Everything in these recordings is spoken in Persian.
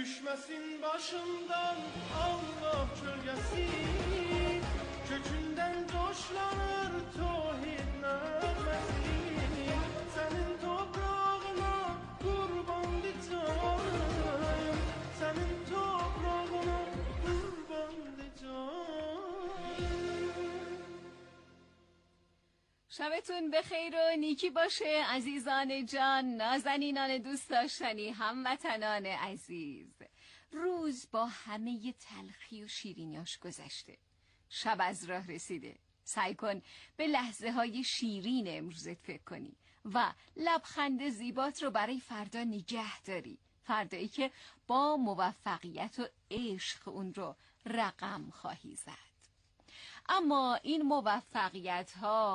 Düşmesin başımdan Allah gölgesi, kökünden coşlanır tohid nağmesi. Senin toprağına kurbandı canım, senin toprağına kurbandı canım. شبتون بخیر و نیکی باشه عزیزان جان، نازنینان دوست داشتنی، هموطنان عزیز. روز با همه تلخی و شیرینیاش گذشته، شب از راه رسیده. سعی کن به لحظه های شیرین امروزت فکر کنی و لبخند زیبات رو برای فردا نگه داری، فردایی که با موفقیت و عشق اون رو رقم خواهی زد. اما این موفقیت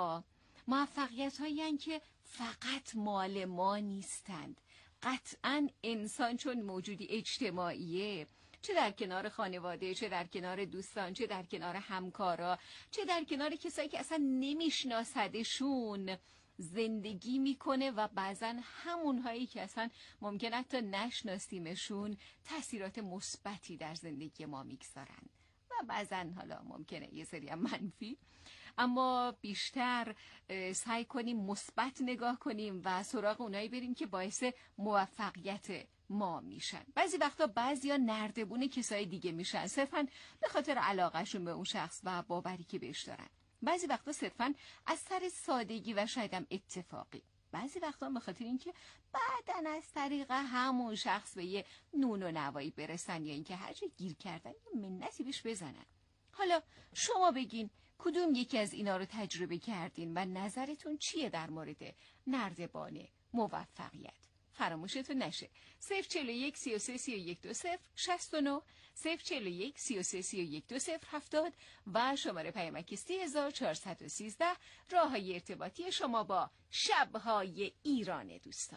هایی که فقط مال ما نیستند. قطعاً انسان چون موجودی اجتماعیه، چه در کنار خانواده، چه در کنار دوستان، چه در کنار همکارا، چه در کنار کسایی که اصلا نمیشناسدشون زندگی میکنه و بعضاً همونهایی که اصلا ممکنه حتی نشناسیمشون تأثیرات مثبتی در زندگی ما میگذارن و بعضاً حالا ممکنه یه سری منفی. اما بیشتر سعی کنیم مثبت نگاه کنیم و سراغ اونایی بریم که باعث موفقیت ما میشن. بعضی وقتا بعضیا نردبون کسای دیگه میشن صرفاً به خاطر علاقهشون به اون شخص و باوری که بهش دارن. بعضی وقتا صرفاً از سر سادگی و شاید هم اتفاقی. بعضی وقتا به خاطر اینکه بعداً از طریق همون شخص به یه نون و نوایی برسن یا اینکه هر جا گیر کردن یه منتی بهش بزنن. حالا شما بگین کدوم یکی از اینا رو تجربه کردین و نظرتون چیه در مورد نردبان موفقیت؟ فراموشتون نشه 041 33 31 20 69 041 33 31 20 70 و شماره پیامکی 3413 راههای ارتباطی شما با شب‌های ایران دوستان.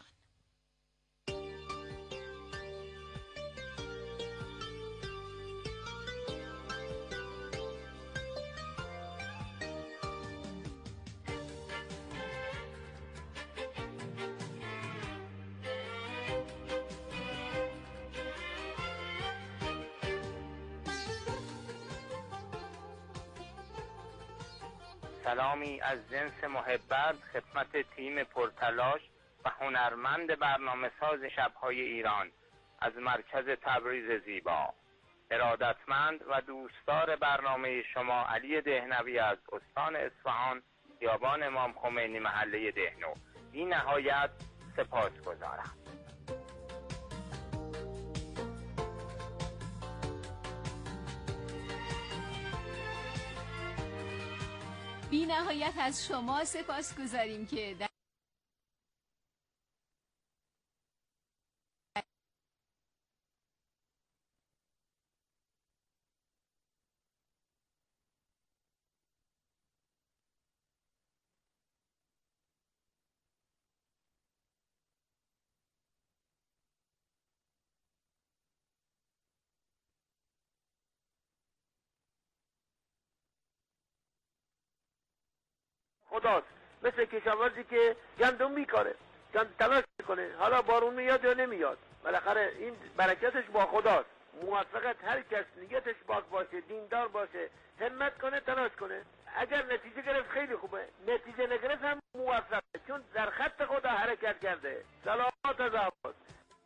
سلامی از جنس محبت خدمت تیم پرتلاش و هنرمند برنامه ساز شب‌های ایران از مرکز تبریز زیبا. ارادتمند و دوستدار برنامه شما علی دهنوی از استان اصفهان، خیابان امام خمینی، محله دهنو. بی نهایت سپاسگزارم. بی نهایت از شما سپاسگزاریم که خداست، مثل کشاورزی که گندم میکاره، تلاش میکنه، حالا بارون میاد یا نمیاد، بالاخره این برکتش با خداست. موفقیت هر کس نیتش پاک باشه، دیندار باشه، همت کنه، تلاش کنه. اگر نتیجه گرفت خیلی خوبه، نتیجه نگرفت هم موفقه، چون در خط خدا حرکت کرده. سلامات از عباس.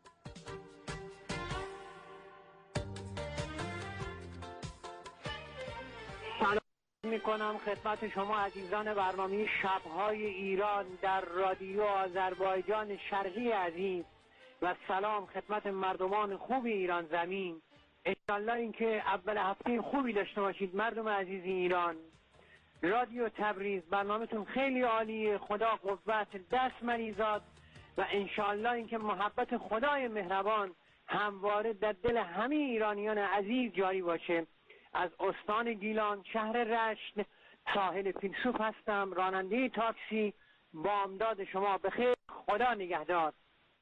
میکنم خدمت شما عزیزان برنامه شب‌های ایران در رادیو آذربایجان شرقی عزیز و سلام خدمت مردمان خوب ایران زمین. انشالله اینکه اول هفته خوبی داشته باشید مردم عزیز ایران. رادیو تبریز برنامه‌تون خیلی عالیه، خدا قوت دست مریزاد و انشالله اینکه محبت خدای مهربان همواره در دل همه ایرانیان عزیز جاری باشه. از استان گیلان شهر رشت ساحل فیلسوف هستم، راننده تاکسی. بامداد شما بخیر، خدا نگهدار.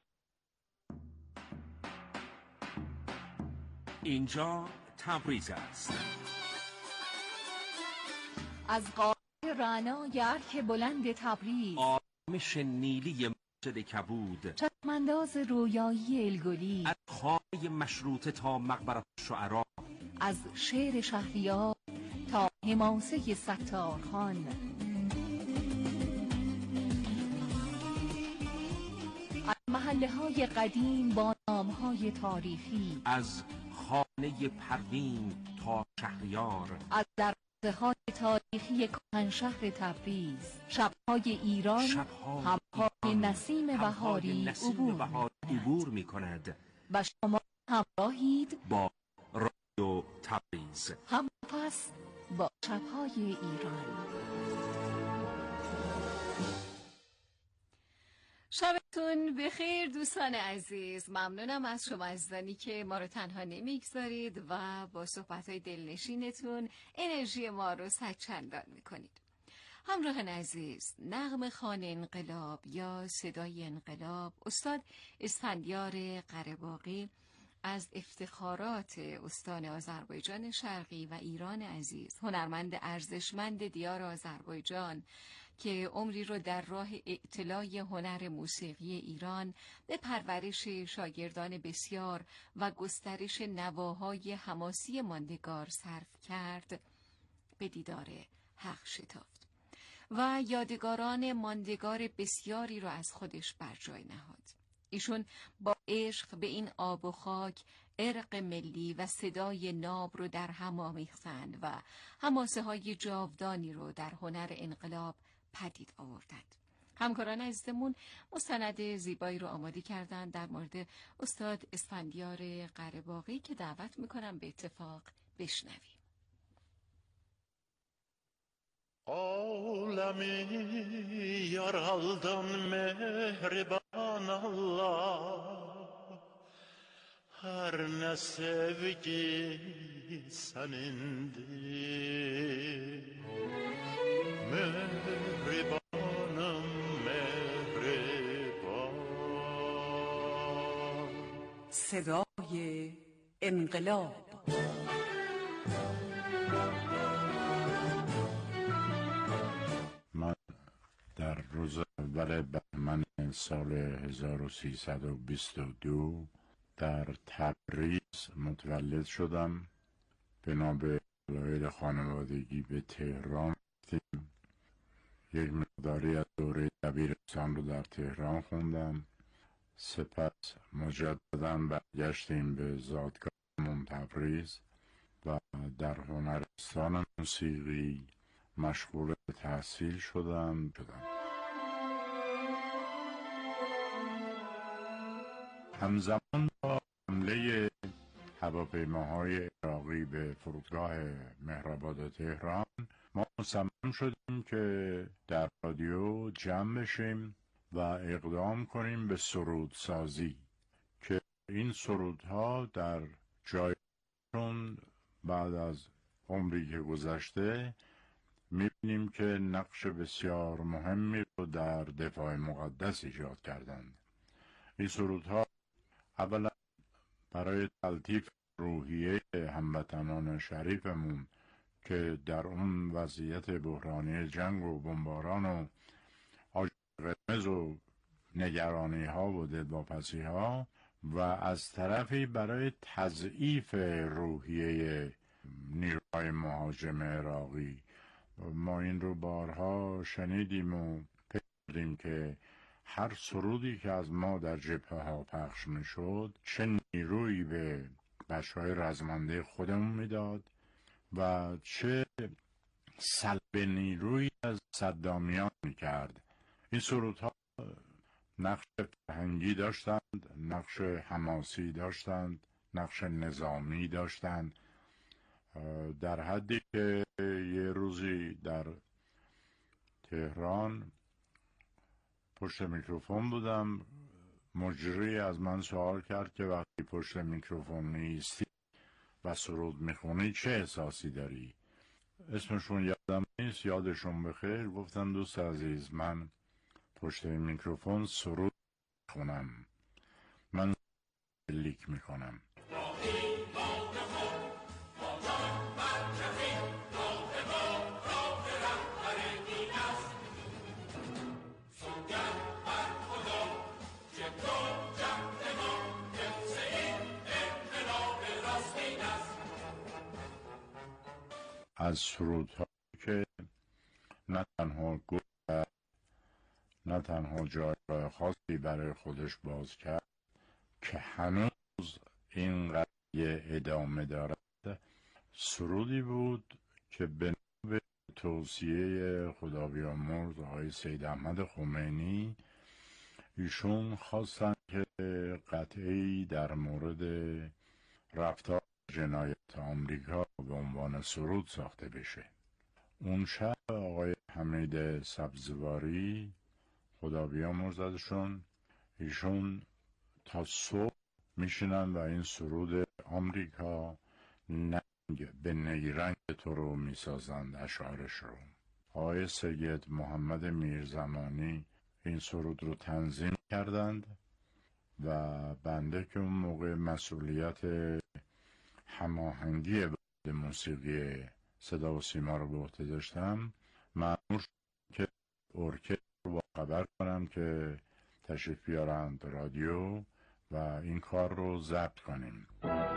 اینجا تبریز است. از قاره رعنای ارک بلند تبریز، آرامش نیلی مسجد کبود، چشمانداز رویایی الگلی، از خانه مشروطه تا مقبره شعرا، از شعر شهریار تا حماسه ستارخان، از محله‌های قدیم با نام‌های تاریخی، از خانه پروین تا شهریار، از دروازه‌های تاریخی کهنشهر تبریز، شب‌های ایران همهای نسیم بهاری عبور می‌کند و شما همراهید با رادیو تبریز، هم پس با شب‌های ایران. شبتون بخیر دوستان عزیز، ممنونم از شما عزیزانی که ما رو تنها نمیگذارید و با صحبت‌های دلنشینتون انرژی ما رو صدچندان میکنید. همراهان عزیز، نغمه خوان انقلاب یا صدای انقلاب استاد اسفندیار قره‌باغی از افتخارات استان آذربایجان شرقی و ایران عزیز، هنرمند ارزشمند دیار آذربایجان که عمری رو در راه اطلاع هنر موسیقی ایران به پرورش شاگردان بسیار و گسترش نواهای حماسی ماندگار صرف کرد، به دیدار حق شتافت و یادگاران ماندگار بسیاری رو از خودش بر جای نهاد. ایشون با عشق به این آب و خاک، ارق ملی و صدای ناب رو در هم آمیختند و حماسه های جاودانی رو در هنر انقلاب پدید آوردند. همکاران عزیزمون مستند زیبایی رو آماده کردند در مورد استاد اسفندیار قره‌باغی که دعوت میکنم به اتفاق بشنویم. عالمی yaraldan mehriban Allah, her ne sevgi senindir, mehribanım mehriban. صدای انقلاب. من در روز اول بهمن سال 1322 در تبریز متولد شدم. بنا به دلایل خانوادگی به تهران رفتیم. یک مقداری از دوره دبیرستان رو در تهران خوندم. سپس مجدداً برگشتیم به زادگاهمون تبریز و در هنرستان موسیقی مشغول تحصیل شدم. همزمان با حمله هواپیماهای عراقی به فرودگاه مهرآباد تهران ما مصمم شدیم که در رادیو جمع بشیم و اقدام کنیم به سرودسازی که این سرودها در جایشون بعد از عمری که گذشته می‌بینیم که نقش بسیار مهمی رو در دفاع مقدس ایجاد کردند. این سرودها اولا برای تلطیف روحیه هموطنان شریفمون که در اون وضعیت بحرانی جنگ و بمباران و آژیر قرمز و نگرانی ها و دلواپسی ها و از طرفی برای تضعیف روحیه نیروهای مهاجم عراقی. ما این رو بارها شنیدیم و پیدیم که هر سرودی که از ما در جبهه ها پخش می شد چه نیرویی به بچه‌های رزمنده خودمون میداد و چه سلب نیرویی از صدامیان می کرد. این سرودها نقش فرهنگی داشتند، نقش حماسی داشتند، نقش نظامی داشتند، در حدی که یه روزی در تهران پشت میکروفون بودم، مجری از من سوال کرد که وقتی پشت میکروفون نیستی و سرود میخونی چه احساسی داری؟ اسمشون یادم نیست، یادشون بخیر. گفتم دوست عزیز، من پشت میکروفون سرود میخونم، من لیک میکنم. از سرودها که نه تنها گفت نه تنها جایگاه خاصی برای خودش باز کرد که هنوز این قضیه ادامه دارد، سرودی بود که به نوع توصیه خدابیامرز آقای سید احمد خمینی ایشون خواستن که قطعی در مورد رفتار جنایت آمریکا به عنوان سرود ساخته بشه. اون شب آقای حمید سبزواری خدا بیامرزدشون، ایشون تا صبح میشینن و این سرود آمریکا ننگ به نیرنگ تو رو میسازند اشعارش رو. آقای سید محمد میرزمانی این سرود رو تنظیم کردند و بنده که اون موقع مسئولیت هماهنگی موسیقی صدا و سیما رو به عهده داشتم، مأمور شدم که ارکستر رو با خبر کنم که تشریف بیارند رادیو و این کار رو ضبط کنیم.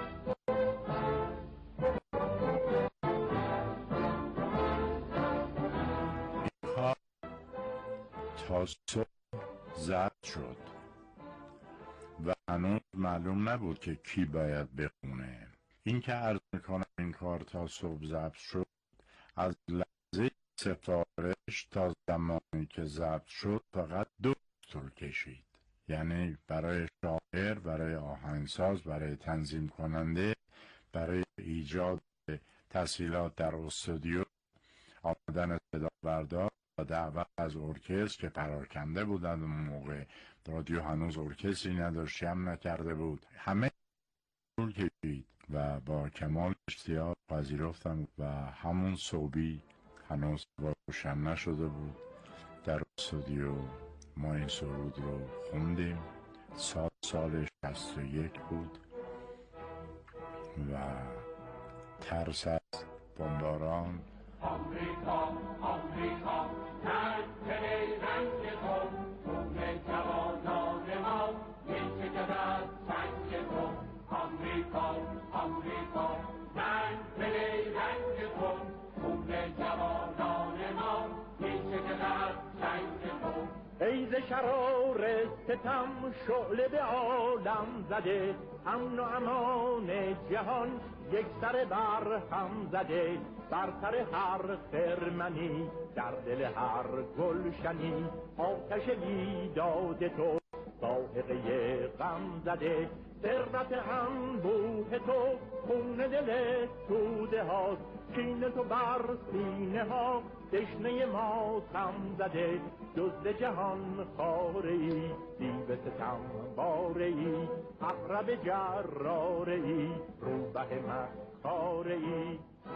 این کار تا صبح ضبط شد و هنوز معلوم نبود که کی باید بخونه. این که عرض میکنم این کار تا صبح ضبط شد، از لحظه سفارش تا زمانی که ضبط شد فقط 2 طول کشید. یعنی برای شاعر، برای آهنگساز، برای تنظیم کننده، برای ایجاد تسهیلات در استودیو، آمدن صدا بردار و دعوت از ارکستر که پراکنده بودند اون موقع، رادیو هنوز ارکستری نداشت، جمع نکرده بود، همه طول کشید و با کمال اشتیاق پذیرفتم و همون صبحی هنوز روشن نشده بود در استودیو ما این سرود رو خوندیم. سال 61 بود و ترس از بمباران آمریکا آمریکا تن رنگ تو خون جوانان ما میچکد از سنگ تو. آمریکا آمریکا تن رنگ تو خون جوانان ما میچکد از سنگ تو. ای ز شرار ستم شعله به عالم زده، امن و امان جهان یک سر بر هم زده. بر سر هر خرمنی در دل هر گلشنی آتش بیداد تو ذائقه غم زده. ثروت انبوه تو خون دل توده هاست، کین تو بر سینه ها دشنه ما خم زده. دزد جهان خاره ای، دیو ستم باره ای، عقرب جراره ای، روبه مکاره ای.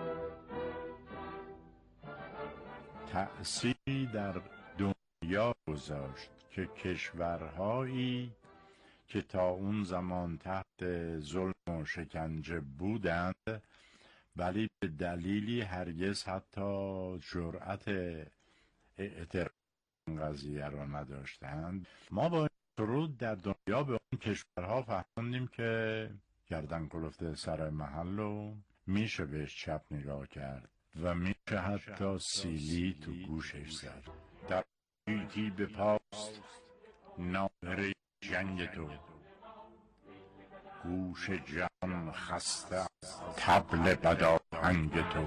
تأثیری در دنیا گذاشت که کشورهایی که تا اون زمان تحت ظلم و شکنجه بودند ولی به دلیلی هرگز حتی جرأت اعتراف این قضیه را نداشتند، ما با این سرود در دنیا به اون کشورها فهمیدیم که گردن کلفت سر محل و میشه بهش چپ نگاه کرد و میشه حتی سیلی تو گوشش زد. در گیتی به پاست ناهره جنگ تو، گوش جان خسته طبل بداهنگ تو.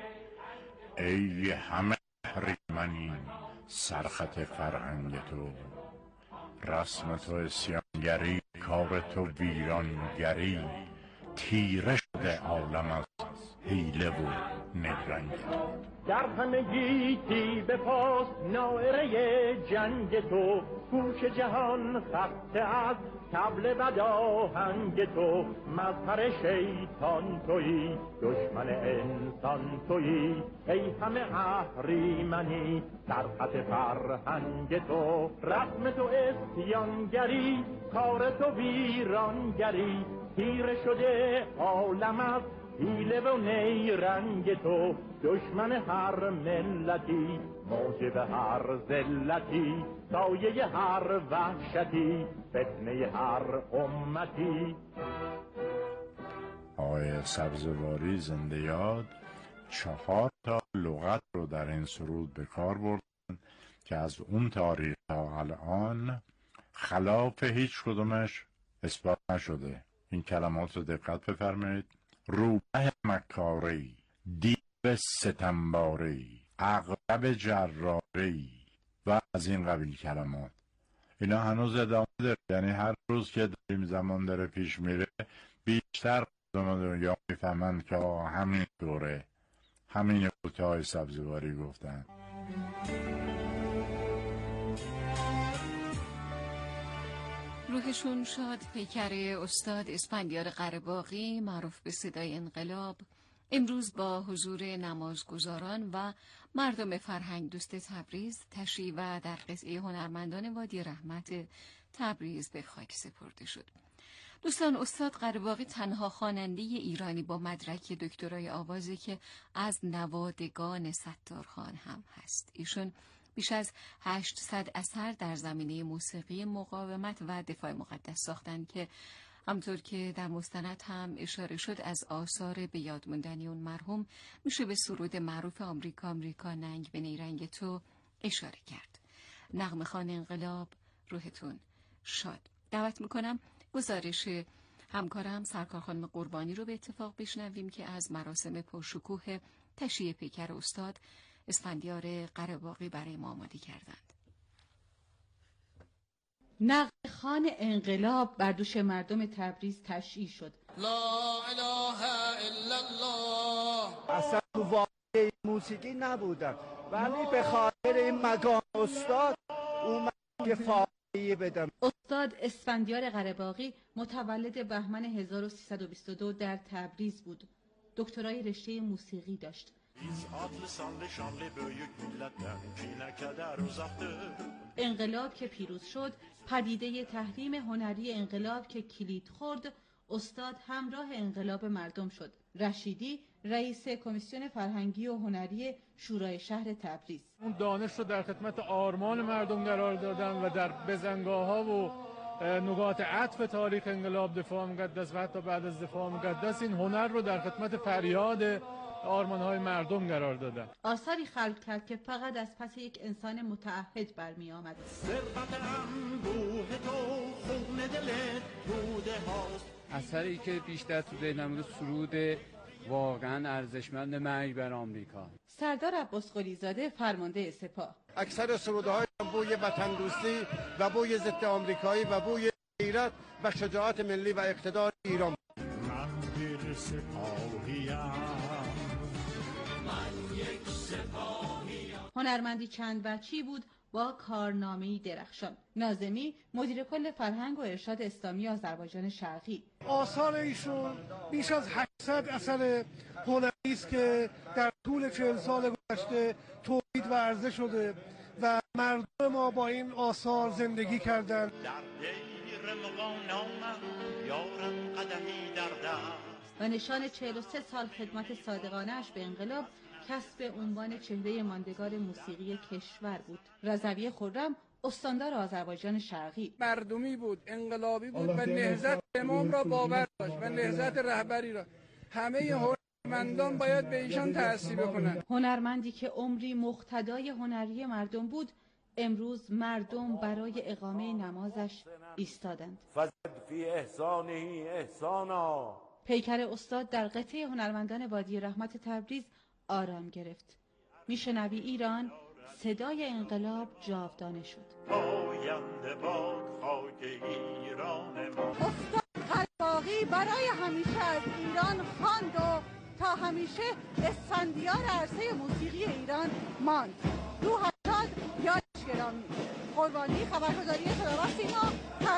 ای همه اهریمنی سرخط فرهنگ تو، رسم تو اسیانگری کار تو ویرانگری. تیره شده عالم از حیله و نگرنگ تو. در همه گیتی به پاست ناعره جنگ تو، گوش جهان خسته از طبل بداهنگ تو. مظهر شیطان تویی، دشمن انسان تویی. ای همه اهریمنی سرخط فرهنگ تو، رسم تو اسیانگری کار تو ویرانگری. تیره شده عالم از حیله و نیرنگ تو، دشمن هر ملتی موجب هر ذلتی، سایه هر وحشتی فتنه هر امتی. آقای سبزواری زنده یاد 4 لغت رو در این سرود به کار بردن که از اون تاریخ تا الان خلاف هیچ کدومش اثبات نشده. این کلمات رو دقت بفرمایید: روبه مکاری، دیو ستمباری، عقرب جراری و از این قبیل کلمات. اینا هنوز ادامه داره، یعنی هر روز که داریم زمان داره پیش میره بیشتر مردم دنیا میفهمند که همین دوره همین بوته‌های سبزواری گفتن. روحشون شاد. پیکر استاد اسفندیار قره‌باغی معروف به صدای انقلاب امروز با حضور نمازگزاران و مردم فرهنگ دوست تبریز تشریف و در قطعه هنرمندان وادی رحمت تبریز به خاک سپرده شد. دوستان، استاد قره‌باغی تنها خواننده ایرانی با مدرک دکترای آوازی که از نوادگان ستارخان هم هست. ایشون بیش از 800 اثر در زمینه موسیقی مقاومت و دفاع مقدس ساختن که همطور که در مستند هم اشاره شد از آثار به یاد موندنی اون مرحوم میشه به سرود معروف آمریکا آمریکا ننگ به نیرنگ تو اشاره کرد. نغمه خوان انقلاب، روحتون شاد. دعوت میکنم گزارش همکارم سرکار خانم قربانی رو به اتفاق بشنویم که از مراسم پرشکوه تشییع پیکر استاد اسفندیار قره‌باغی برای ما آماده کردند. نغمه خوان انقلاب بر دوش مردم تبریز تشییع شد. لا اله الا الله. اصلا تو واقعی موسیقی نبودم، ولی به خاطر این مقام استاد اومد که فاجعه بدم. استاد اسفندیار قره‌باغی متولد بهمن 1322 در تبریز بود. دکترای رشته موسیقی داشت. انقلاب که پیروز شد، پدیده تحریم هنری انقلاب که کلید خورد، استاد همراه انقلاب مردم شد. رشیدی رئیس کمیسیون فرهنگی و هنری شورای شهر تبریز. اون دانش رو در خدمت آرمان مردم قرار دادن و در بزنگاه‌ها و نقاط عطف تاریخ انقلاب، دفاع مقدس و حتی بعد از دفاع مقدس این هنر رو در خدمت فریاد آرمان‌های مردم قرار دادن. آثاری خلق کرد که فقط از پس یک انسان متعهد برمی آمد. اثری که بیشتر تو ذهنم سرود واقعا ارزشمند مرگ بر آمریکا. سردار عباس قلیزاده فرمانده سپاه. اکثر سرودهای بوی وطن دوستی و بوی ضد آمریکایی و بوی غیرت و شجاعت ملی و اقتدار ایران. من bir سپاهیم، من یک سپاهیم. هنرمندی چند وجهی بود با کارنامه‌ای درخشان. ناظمی مدیر کل فرهنگ و ارشاد اسلامی آذربایجان شرقی. آثار ایشون بیش از 800 اثر هنری است که در طول 40 سال گذشته تولید و عرضه شده و مردم ما با این آثار زندگی کردند. و نشان 43 سال خدمت صادقانه‌اش به انقلاب کسب عنوان چهره ماندگار موسیقی کشور بود. رضوی خرم استاندار آذربایجان شرقی. مردمی بود، انقلابی بود و نهضت امام را باور داشت و نهضت رهبری را. همه هنرمندان باید به ایشان تأسیب کنند. هنرمندی که عمری مقتدای هنری مردم بود، امروز مردم برای اقامه نمازش ایستادند. فزد فی احسانه احسانا. پیکر استاد در قطعه هنرمندان وادی رحمت تبریز آرام گرفت. میشنوی ایران، صدای انقلاب جاودانه شد. پاینده باد خاک ایران ما. استاد قره‌باغی برای همیشه از ایران خواند و تا همیشه اسفندیار عرصه موسیقی ایران ماند. روح شاد، یادش گرامی. قربانی، خبرگزاری صدا و سیما.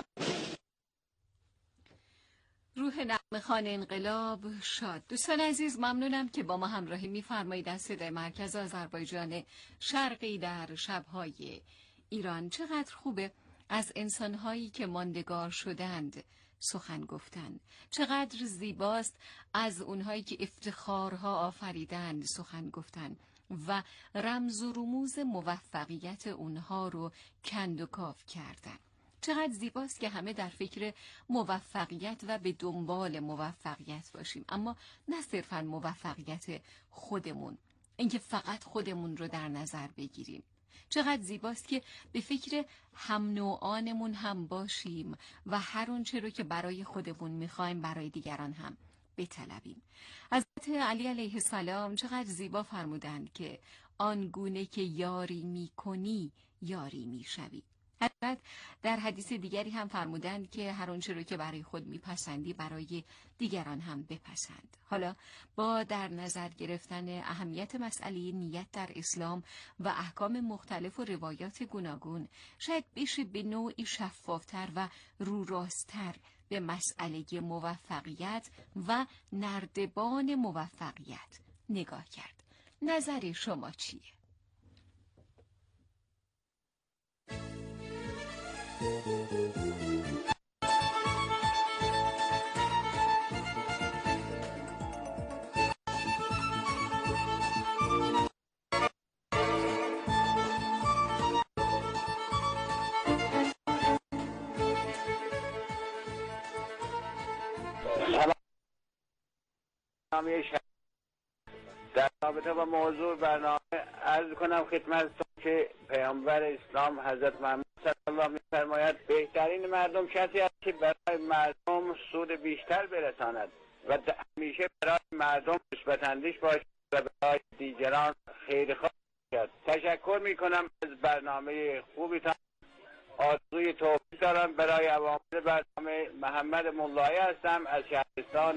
روح نغمه خوان انقلاب شاد. دوستان عزیز، ممنونم که با ما همراهی می‌فرمایید از صدای مرکز آذربایجان شرقی در شب‌های ایران. چقدر خوبه از انسان‌هایی که ماندگار شدند سخن گفتن. چقدر زیباست از اونهایی که افتخارها آفریدند سخن گفتن و رمز و رموز موفقیت اونها رو کند و کاف کردن. چقدر زیباست که همه در فکر موفقیت و به دنبال موفقیت باشیم، اما نه صرفاً موفقیت خودمون، اینکه فقط خودمون رو در نظر بگیریم. چقدر زیباست که به فکر هم نوعانمون هم باشیم و هر اونچه رو که برای خودمون میخوایم برای دیگران هم بطلبیم. حضرت علی علیه السلام چقدر زیبا فرمودند که آنگونه که یاری میکنی یاری میشوی. حضرت در حدیث دیگری هم فرمودند که هر آنچه رو که برای خود میپسندی برای دیگران هم بپسند. حالا با در نظر گرفتن اهمیت مسئله نیت در اسلام و احکام مختلف و روایات گوناگون، شاید بشه به نوعی شفافتر و رو راست‌تر به مسئله موفقیت و نردبان موفقیت نگاه کرد. نظر شما چیه؟ در رابطه با موضوع برنامه عرض کنم خدمتتون که پیامبر اسلام حضرت محمد صلی الله علیه و می‌فرماید بهترین مردم کسی است که برای مردم سود بیشتر برساند و همیشه برای مردم مثبت اندیش باشد و برای دیگران خیرخواه باشد. تشکر میکنم از برنامه خوبیتان. آرزوی توفیق دارم برای عوامل برنامه. محمد مولایی هستم از شهرستان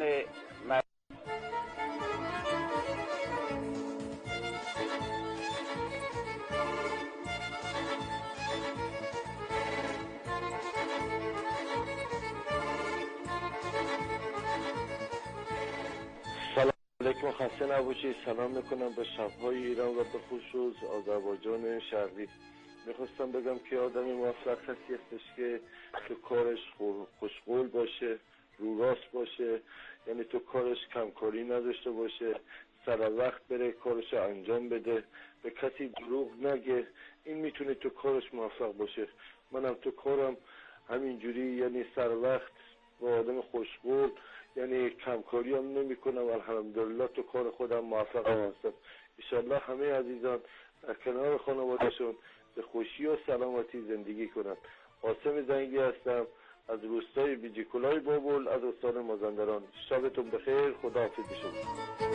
علیکم، خسته نباشید. سلام میکنم به شبهای ایران و به خصوص آذربایجان شرقی. میخواستم بگم که آدمی موفق کسی هستش که تو کارش خوشقول باشه، رو راست باشه، یعنی تو کارش کمکاری نداشته باشه، سر وقت بره کارش انجام بده، به کسی دروغ نگه. این میتونه تو کارش موفق باشه. منم تو کارم همینجوری، یعنی سر وقت با آدم خوشقول، یعنی کمکاری هم نمی کنم. الحمدلله تو کار خودم موفق هستم. انشالله همه عزیزان در کنار خانواده‌شون به خوشی و سلامتی زندگی کنند. قاسم زنگی هستم از روستای بیجیکولای بابل از استان مازندران. شبتون بخیر. خداحافظ شما.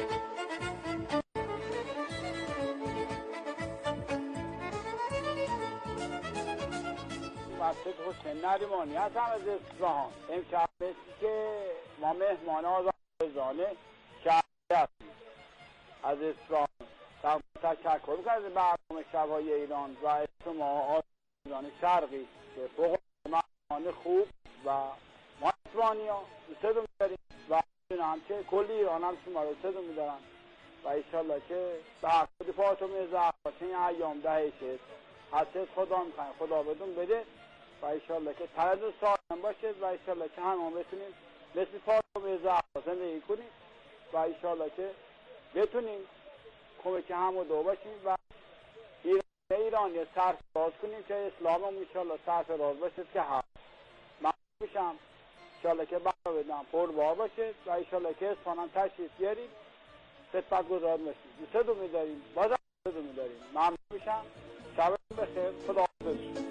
مسجد حسین نریمانی هستم از اصفهان. امشب مثل که ما مهمان آذربایجان شرقی هستیم از اصفهان. تشکر می‌کنم از برنامه شب‌های ایران و شما آذربایجان شرقی که فوق مهمان خوب و ما اصفهانی‌ها دوستتون می‌داریم و هم که کلی ایران هم شما رو دوستتون می‌دارن و انشالله که برخورد فاطمه زهرا این ایام دهشه حتی خدا می‌خوایم خدا بدون بده و انشالله که تردد سالم باشه و انشالله که همه بتونیم مثل فاطمه زهرا زندگی کنیم و انشالله که بتونیم کمک همو دو باشیم و ایران یه سرفراز کنیم که اسلام هم انشالله سرفراز باشه که هست. من میشم انشالله که برای بدم پربار باشه و انشالله که اسفانم تشریف بیاریم خدمت گذار باشیم. دوستتون می‌داریم، بازم دوستتون می‌داریم. ممنون میشم. شبتون بخیر. خداحافظ.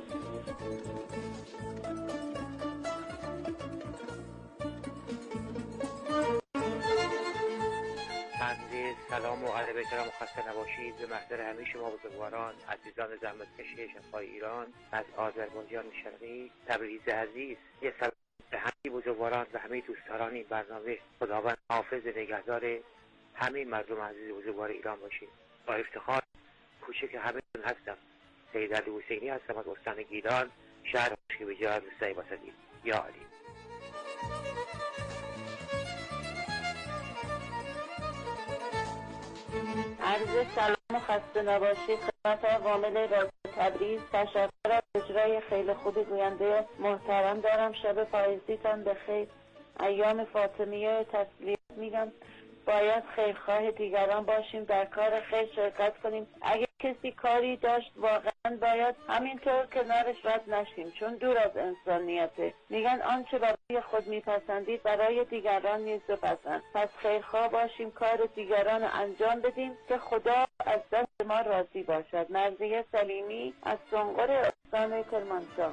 سلام و ادب احترام و خسته نباشید به محضر همه شما بزرگواران عزیزان زحمتکش شب‌های ایران از آذربایجان شرقی تبریز عزیز. یه سلام به همه بزرگواران و همه دوستداران این برنامه. خداوند حافظ نگهدار همه مردم عزیز بزرگوار ایران باشید. با افتخار کوچک همه‌تون هستم. سید علی حسینی هستم از استان گیلان، شهر خشکی‌بجا، روستای واسطی. یا علی. عرض سلام و خسته نباشید خدمت عوامل رادیو تبریز. تشکر از اجرای خیلی خوبی گوینده محترم دارم. شب پاییزیتان بخیر. ایام فاطمیه تسلیت میگم. باید خیرخواه دیگران باشیم، در کار خیر شرکت کنیم. اگه کسی کاری داشت واقعا باید همینطور کنارش رد نشیم، چون دور از انسانیته. میگن آنچه برای خود میپسندید برای دیگران نیز بپسند. پس خیرخواه باشیم، کار دیگران انجام بدیم که خدا از دست ما راضی باشد. مرضیه سلیمی از سنقر استان کرمانشاه.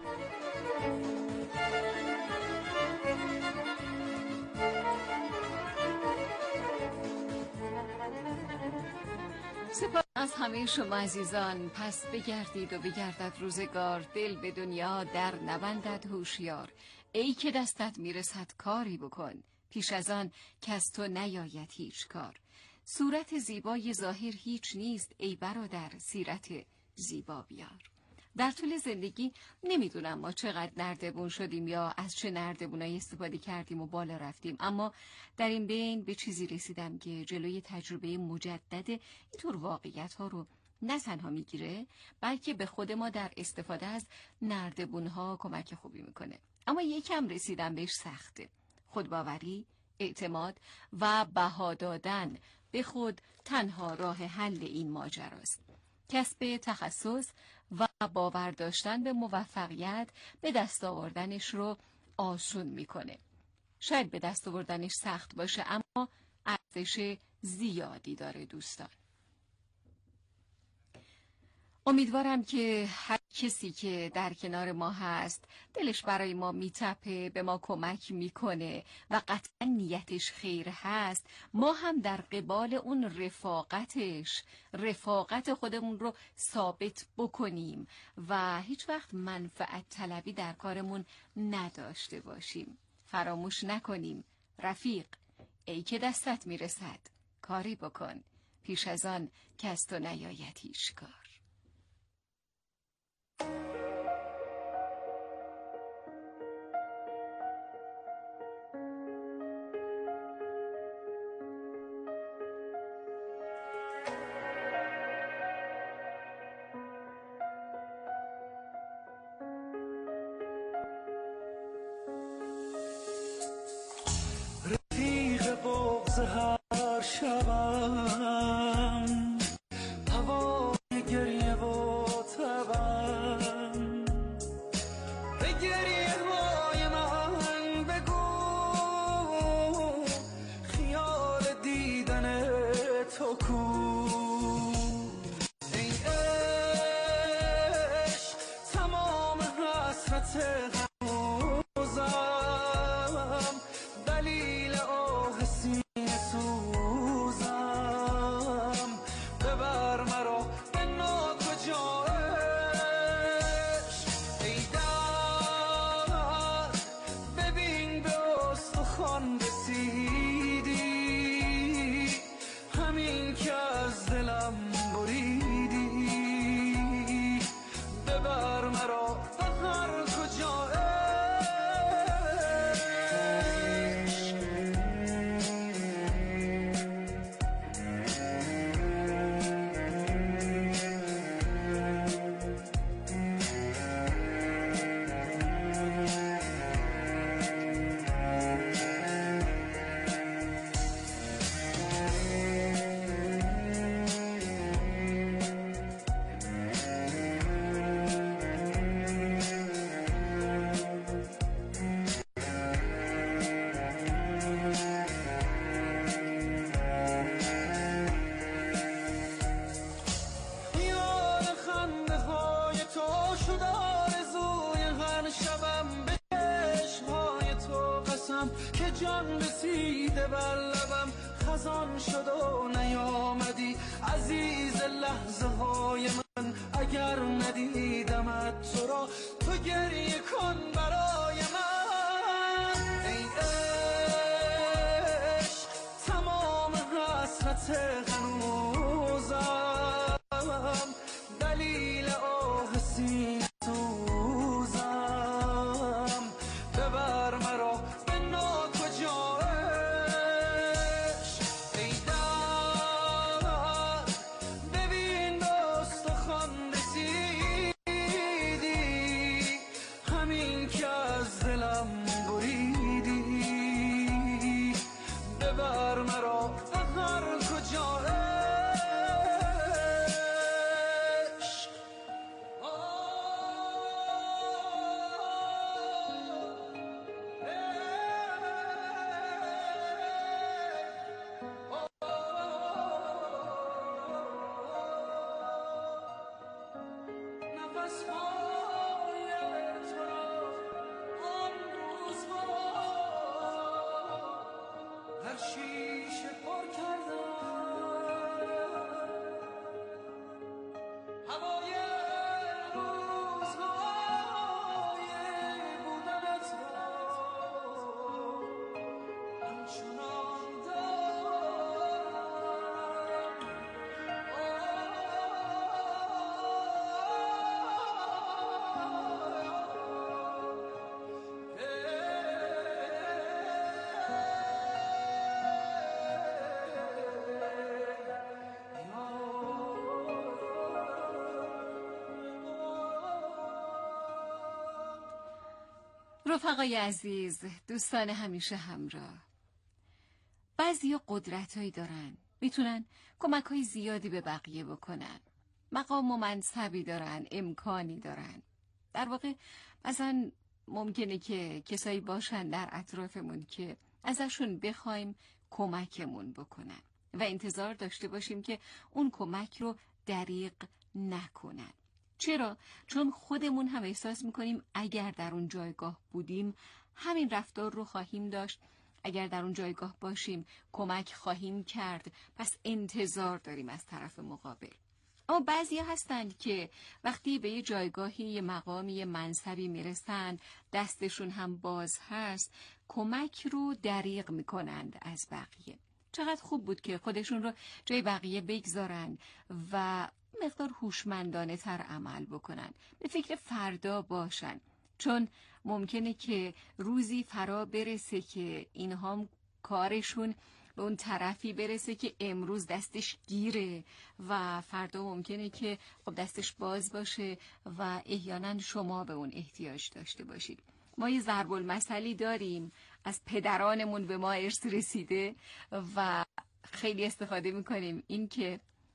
سپاس از همه شما عزیزان. پس بگردید و بگردد روزگار، دل به دنیا در نبندد هوشیار. ای که دستت میرسد کاری بکن، پیش از آن که از تو نیاید هیچ کار. صورت زیبای ظاهر هیچ نیست، ای برادر سیرت زیبا بیار. در طول زندگی نمیدونم ما چقدر نردبون شدیم یا از چه نردبونایی استفاده کردیم و بالا رفتیم، اما در این بین به چیزی رسیدم که جلوی تجربه مجدد اینطور واقعیت ها رو نه تنها میگیره، بلکه به خود ما در استفاده از نردبون ها کمک خوبی میکنه. اما یکم رسیدم بهش سخته. خودباوری، اعتماد و بها دادن به خود تنها راه حل این ماجراست. کسب تخصص و باور داشتن به موفقیت به دست آوردنش رو آسون میکنه. شاید به دست آوردنش سخت باشه، اما ارزش زیادی داره دوستان. امیدوارم که هر کسی که در کنار ما هست دلش برای ما میتپه، به ما کمک میکنه و قطعا نیتش خیر هست، ما هم در قبال اون رفاقت خودمون رو ثابت بکنیم و هیچ وقت منفعت طلبی در کارمون نداشته باشیم. فراموش نکنیم رفیق، ای که دستت میرسد کاری بکن، پیش از آن که از تو نیاید هیچ کار. هر شبم هوای گریه و تبم، به گریه های من بگو خیال دیدن تو کو. ای عشق تمام حسرت غموزم، دلیل آه سینه سوزم، ببر مرا به ناکجا عشق. ای درد ببین به استخوان رسیدی، همین که از دلم بریدی، ببر مرا به هر کجا عشق. که جان رسیده بر لبم، خزان شد و نیامدی عزیز لحظه های من. اگر ندیدمت تو را تو گریه کن برای من. ای عشق تمام حسرت هنوزم، دلیل آه سینه سوزم، ببر مرا به ناکجا عشق. ای درد ببین به استخوان رسیدی، همین که از دلم بریدی، ببر مرا به هر کجا عشق. رفقای عزیز، دوستان همیشه همراه، بعضیا قدرتایی دارن، میتونن کمک‌های زیادی به بقیه بکنن، مقام و منصبی دارن، امکانی دارن. در واقع مثلا ممکنه که کسایی باشن در اطرافمون که ازشون بخوایم کمکمون بکنن و انتظار داشته باشیم که اون کمک رو دریغ نکنن. چرا؟ چون خودمون هم احساس میکنیم اگر در اون جایگاه بودیم همین رفتار رو خواهیم داشت، اگر در اون جایگاه باشیم کمک خواهیم کرد، پس انتظار داریم از طرف مقابل. اما بعضیا هستند که وقتی به یه جایگاهی، یه مقامی، یه منصبی میرسن، دستشون هم باز هست، کمک رو دریغ میکنند از بقیه. چقدر خوب بود که خودشون رو جای بقیه بگذارن و مقدار هوشمندانه تر عمل بکنن، به فکر فردا باشن، چون ممکنه که روزی فرا برسه که اینها کارشون به اون طرفی برسه که امروز دستش گیره و فردا ممکنه که خب دستش باز باشه و احیانا شما به اون احتیاج داشته باشید. ما یه ضرب المثلی داریم، از پدرانمون به ما ارث رسیده و خیلی استفاده میکنیم، این که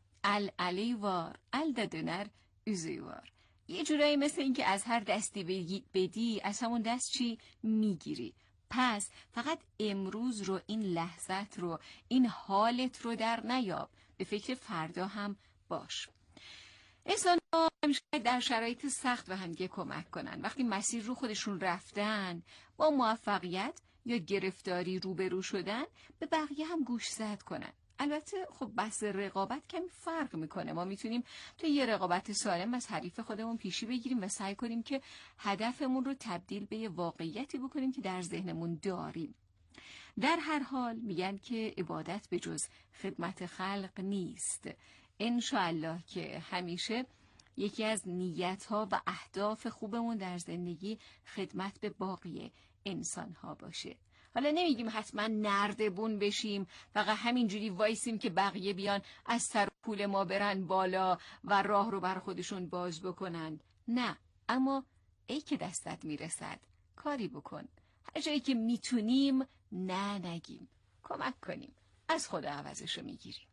علی وار ددنر üzü var. یه جورایی مثل این که از هر دستی بدی از همون دست چی میگیری. پس فقط امروز رو، این لحظت رو، این حالت رو در نیاب، به فکر فردا هم باش. انسان ها همیشه در شرایط سخت و همگه کمک کنن. وقتی مسیر رو خودشون رفتن، با موفقیت یا گرفتاری روبرو شدن، به بقیه هم گوشزد کنن. البته خب بحث رقابت کمی فرق میکنه. ما میتونیم تو یه رقابت سالم از حریف خودمون پیشی بگیریم و سعی کنیم که هدفمون رو تبدیل به یه واقعیتی بکنیم که در ذهنمون داریم. در هر حال میگن که عبادت به جز خدمت خلق نیست. انشاءالله که همیشه یکی از نیت‌ها و اهداف خوبمون در زندگی خدمت به باقی انسان‌ها باشه. حالا نمیگیم حتما نردبون بشیم، فقط همینجوری وایسیم که بقیه بیان از سر پول ما برن بالا و راه رو بر خودشون باز بکنن. نه، اما ای که دستت میرسد کاری بکن. هر جایی که میتونیم نه نگیم، کمک کنیم، از خدا عوضشو میگیریم.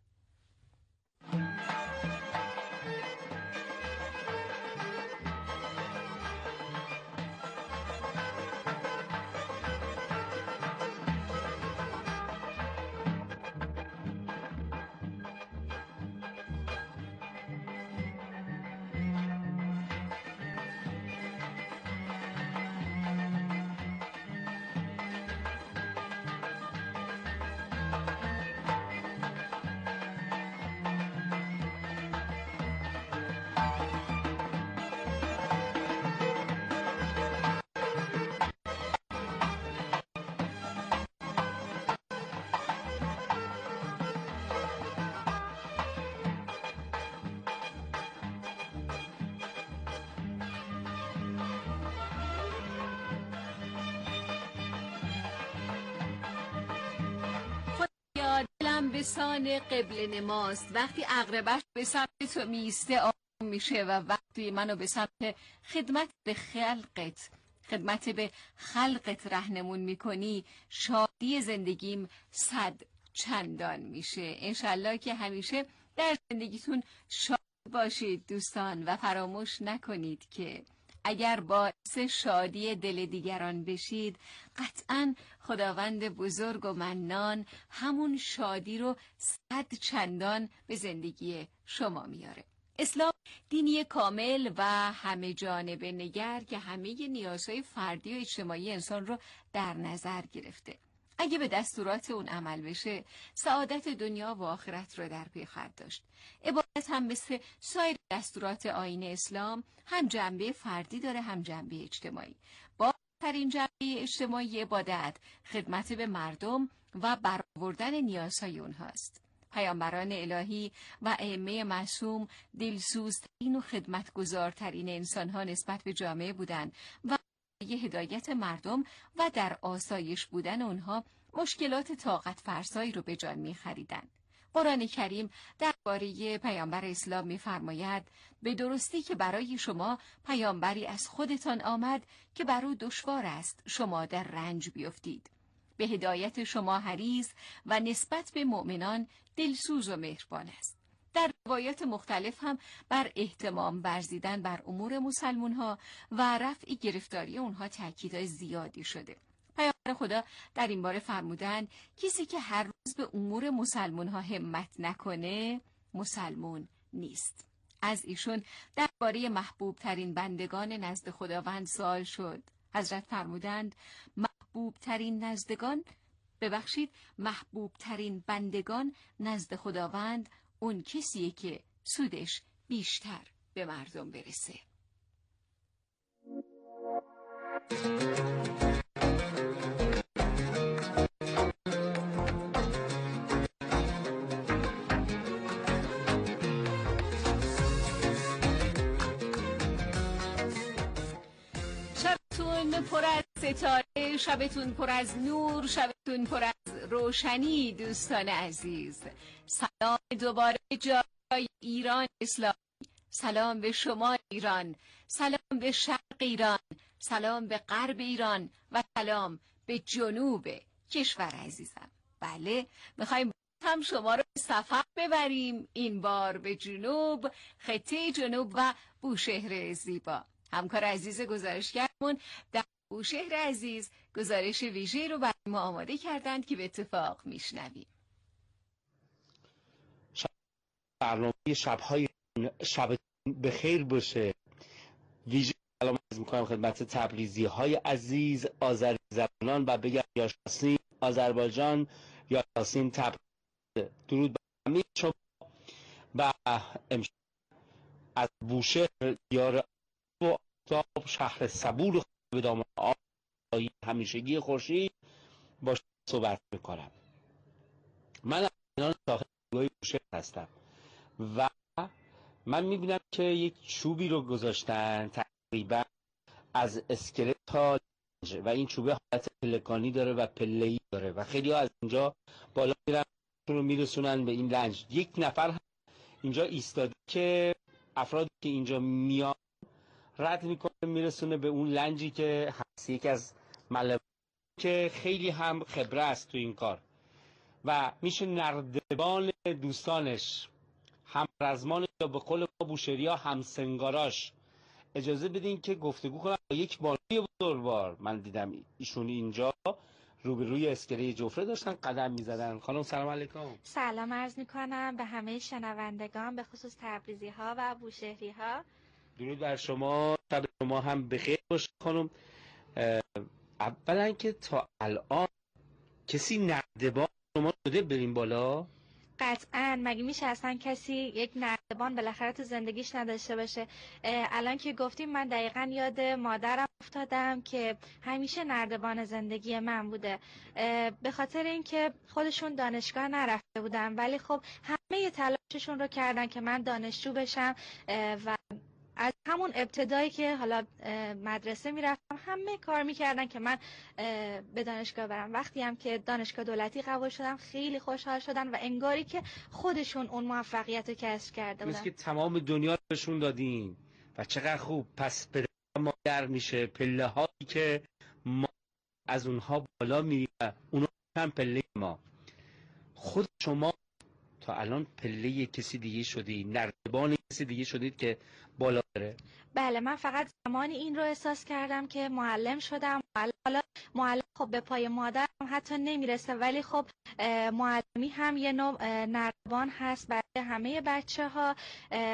دلم به سان قبل نماست، وقتی عقربش به سمت تو میسته آروم میشه و وقتی منو به سمت خدمت به خلقت رهنمون میکنی، شادی زندگیم 100 چندان میشه. انشالله که همیشه در زندگیتون شاد باشید دوستان و فراموش نکنید که اگر باعث شادی دل دیگران بشید، قطعاً خداوند بزرگ و منان همون شادی رو 100 چندان به زندگی شما میاره. اسلام دینی کامل و همه جانبه نگر که همه نیازهای فردی و اجتماعی انسان رو در نظر گرفته. اگه به دستورات اون عمل بشه، سعادت دنیا و آخرت رو در پی خواهد داشت. عبادت هم مثل سایر دستورات آیین اسلام هم جنبه فردی داره هم جنبه اجتماعی. بالاترین جنبه اجتماعی عبادت خدمت به مردم و برآوردن نیازهای اونهاست. پیامبران الهی و ائمه معصوم دلسوزترین و خدمتگزارترین انسان‌ها نسبت به جامعه بودند و هدایت مردم و در آسایش بودن اونها مشکلات طاقت فرسایی رو به جان می‌خریدند. قرآن کریم درباره پیامبر اسلام می‌فرماید به درستی که برای شما پیامبری از خودتان آمد که بر او دشوار است شما در رنج بیفتید. به هدایت شما حریص و نسبت به مؤمنان دلسوز و مهربان است. در روایات مختلف هم بر اهتمام ورزیدن بر امور مسلمان‌ها و رفع گرفتاری اونها تاکید زیادی شده. پیامبر خدا در این باره فرمودند کسی که هر روز به امور مسلمان‌ها همت نکنه مسلمون نیست. از ایشون درباره محبوب ترین بندگان نزد خداوند سوال شد. حضرت فرمودند محبوب ترین بندگان نزد خداوند اون کسیه که سودش بیشتر به مردم برسه. شبتون پر از ستاره، شبتون پر از نور، شبتون پر از روشنی دوستان عزیز. سلام دوباره جای ایران اسلامی، سلام به شمال ایران، سلام به شرق ایران، سلام به غرب ایران و سلام به جنوب کشور عزیزم. بله، میخوایم هم شما رو به سفر ببریم، این بار به جنوب، خطه جنوب و بوشهر زیبا. همکار عزیز گزارشگرمون در بوشهر عزیز گزارش ویژه رو برای ما آماده کردند که به اتفاق میشنویم. برنامه شب بخیر باشه. ویژه سلام عرض می‌کنم خدمت تبریزی های عزیز، آذری زبانان و بگم یا شاسین آذربایجان یا شاسین تبریز. درود بر همه شما و امشب از بوشهر دیار و آفتاب شهر صبور به دامن آب همیشگی خورشید با شما صحبت می‌کنم. من از ساحل بوشهر هستم و من میبینم که یک چوبی رو گذاشتن تقریبا از اسکلت تا لنج و این چوبه حالت پلکانی داره و پله‌ای داره و خیلی ها از اینجا بالا میرن رو میرسونن به این لنج. یک نفر هم اینجا ایستاده که افرادی که اینجا میان رد میکنه میرسونه به اون لنجی که هست. یک از ملوان که خیلی هم خبره است تو این کار و میشه نردبان دوستانش، هم رزمانش یا به قول ما بوشهری‌ها همسنگاراش. اجازه بدین که گفتگو کنم با یک بانوی بزرگوار. من دیدم ایشون اینجا روبروی اسکله جفره داشتن قدم میزدن. خانم سلام علیکم. سلام عرض میکنم به همه شنوندگان، به خصوص تبریزی ها و بوشهری ها. درود بر شما، شب شما هم بخیر باشه خانم. اولا که تا الان کسی نردبان شما شده بریم بالا؟ قطعاً. مگه میشه اصلا کسی یک نردبان بالاخره تو زندگیش نداشته باشه؟ الان که گفتیم من دقیقاً یاد مادرم افتادم که همیشه نردبان زندگی من بوده، به خاطر اینکه خودشون دانشگاه نرفته بودن ولی خب همه تلاششون رو کردن که من دانشجو بشم و از همون ابتدایی که حالا مدرسه میرفتم همه کار میکردن که من به دانشگاه برم. وقتی هم که دانشگاه دولتی قبول شدم خیلی خوشحال شدن و انگاری که خودشون اون موفقیت رو کسب کرده بودن. مثل که تمام دنیا رو بهشون دادین و چقدر خوب. پس پدر مادر میشه پله هایی که ما از اونها بالا میریم و اونها هم پله ما. خود شما تا الان پله کسی دیگه شدی، نردبان کسی دیگه شدید که بالا بره؟ بله، من فقط زمانی این رو احساس کردم که معلم شدم. معلم خب به پای مادرم حتی نمیرسه ولی خب معلمی هم یه نوع نردبان هست برای همه بچه ها.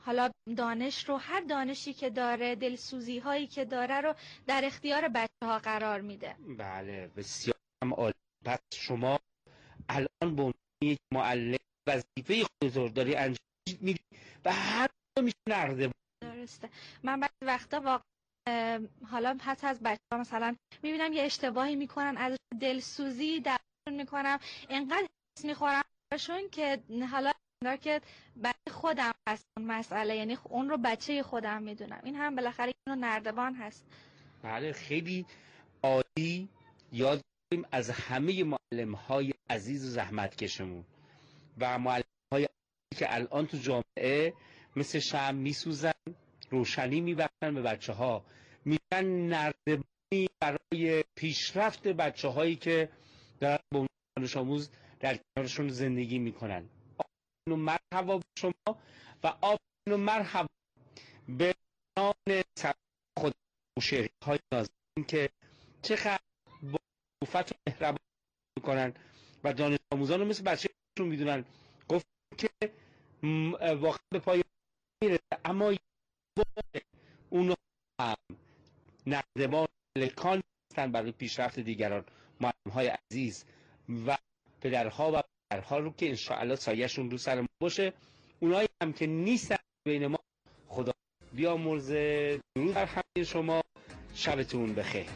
حالا دانش رو، هر دانشی که داره، دلسوزی هایی که داره رو در اختیار بچه ها قرار میده. بله بسیار عالی. پس شما الان به عنوان یک معلم وظیفه خودت رو داری انجام میدی و هر میشه نردبان. درسته. من بعضی وقتا واقعا حالا حتی از بچه‌ها مثلا میبینم یه اشتباهی میکنن، از دلسوزی درشون میکنم، انقدر حس میخورم براشون که حالا که برای خودم هست اون مسئله، یعنی اون رو بچه خودم میدونم. این هم بالاخره اینو نردبان هست. بله خیلی عالی. یاد بگیریم از همه معلم‌های عزیز و زحمتکشمون و معلم‌های عزیزی که الان تو جامعه مثل شمع میسوزن، روشنی میبخشن به بچه‌ها، میشن نردبانی برای پیشرفت بچه‌هایی که دارن به عنوان دانش آموز در کنارشون زندگی میکنن. آفرین و مرحبا به شما و آفرین و مرحبا به نان خود شعری‌های نازنین که چقدر با عطوفت و مهربانی میکنن و دانش آموزان رو مثل بچه‌شون میدونن. گفت که واقعا به پای میرسه، اما اونها هم نردبان لکان هستن برای پیشرفت دیگران. معلم‌های عزیز و پدرها و پدرها رو که انشاءالله سایه‌شون رو سر ما باشه، اونایی هم که نیستن بین ما، خدا بیامرزه. درود بر همه شما، شبتون بخیر.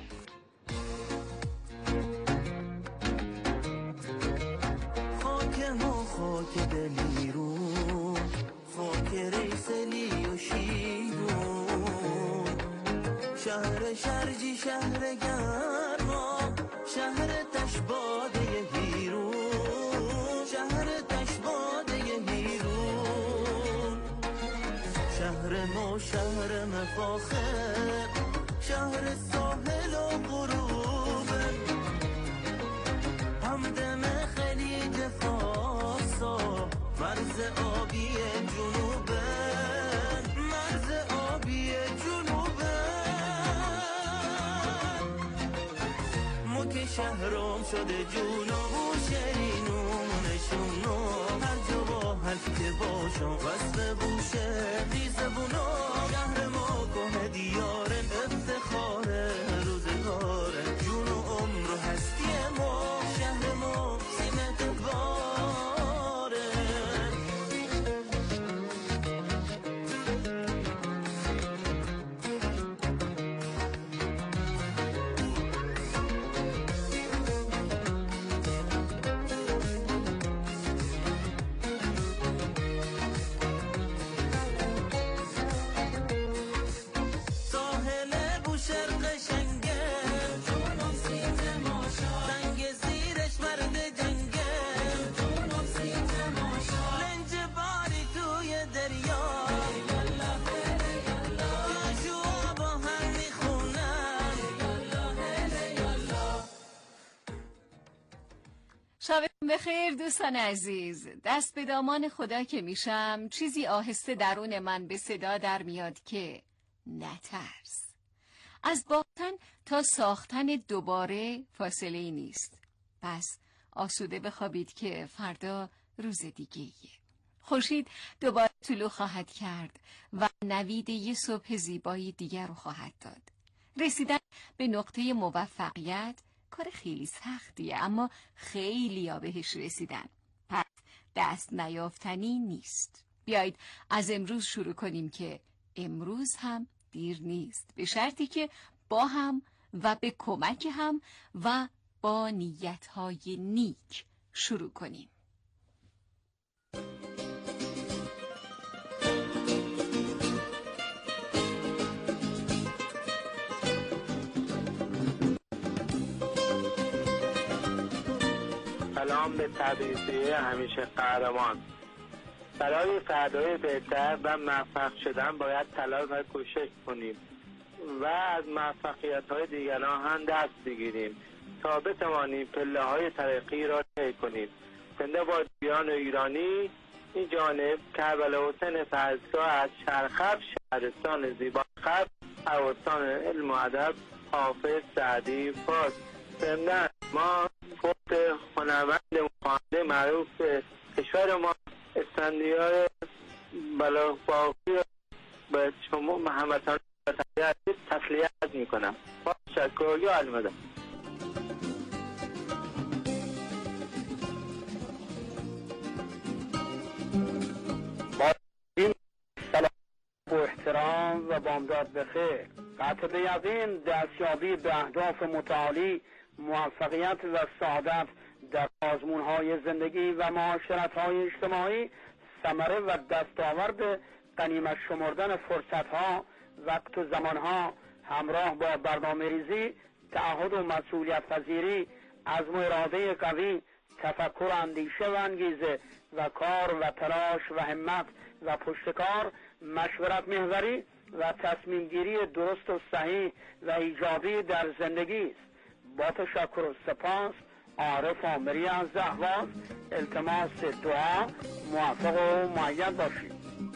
خاک ما خاک دلیرون، خاک ریسلی و شیرون، شهر شرجی شهر گرما، شهر تشباده هیرون، شهر تشباده هیرون، شهر ما شهر مفاخر، شهر ساحل و غروب، همدم خلیج فارسا، مرز آبی جنوبه، مرز آبی جنوبه، ما که شهرام شده جونم و شرینونشونو، هر جا با هر که باشم وصل بوشه دیزبونو، شهر ما که دیاره افتخاره، روزگاره جون و عمر و هستی ما، شهر ما سیمت باره. شبتون بخیر دوستان عزیز. دست به دامان خدا که میشم، چیزی آهسته درون من به صدا در میاد که نترس. از باختن تا ساختن دوباره فاصله ای نیست. پس آسوده بخوابید که فردا روز دیگه‌ایه. خورشید دوباره طلوع خواهد کرد و نوید یه صبح زیبایی دیگر رو خواهد داد. رسیدن به نقطه موفقیت کار خیلی سختیه، اما خیلی ها بهش رسیدن. پس دست نیافتنی نیست. بیایید از امروز شروع کنیم که امروز هم دیر نیست، به شرطی که با هم و به کمک هم و با نیت‌های نیک شروع کنیم. سلام به تبریزی همیشه قهرمان. برای فردای بهتر و موفق شدن باید تلاش و کوشش کنیم و از موفقیت‌های دیگران هم دست بگیریم تا بتوانیم پله‌های ترقی را طی کنیم. زنده بادیان ایرانی. این جانب کربلا حسین فرزگاه از شرخف، شهرستان زیبا خف، اوستان علم و ادب، حافظ سعدی فارس. ضمناً ما فوت هنرمند خواننده معروف کشور ما اسفندیار بله باقی به شما هموطنان عزیز تسلیت میکنم. با تشکر یا الوداع. با این سلام و احترام و بامداد بخیر. قطع یقین دستیابی به اهداف متعالی، موفقیت و سعادت در آزمون‌های زندگی و معاشرت‌های اجتماعی ثمره و دستاورد غنیمت شمردن فرصت‌ها، وقت و زمان‌ها همراه با برنامه‌ریزی، تعهد و مسئولیت پذیری، عزم و اراده قوی، تفکر و اندیشه و انگیزه و کار و تلاش و همت و پشتکار، مشورت محوری و تصمیم گیری درست و صحیح و ایجابی در زندگی است. با تشکر و سپاس، عارف عامری از اهواز. التماس دعا، موفق و مؤید باشید.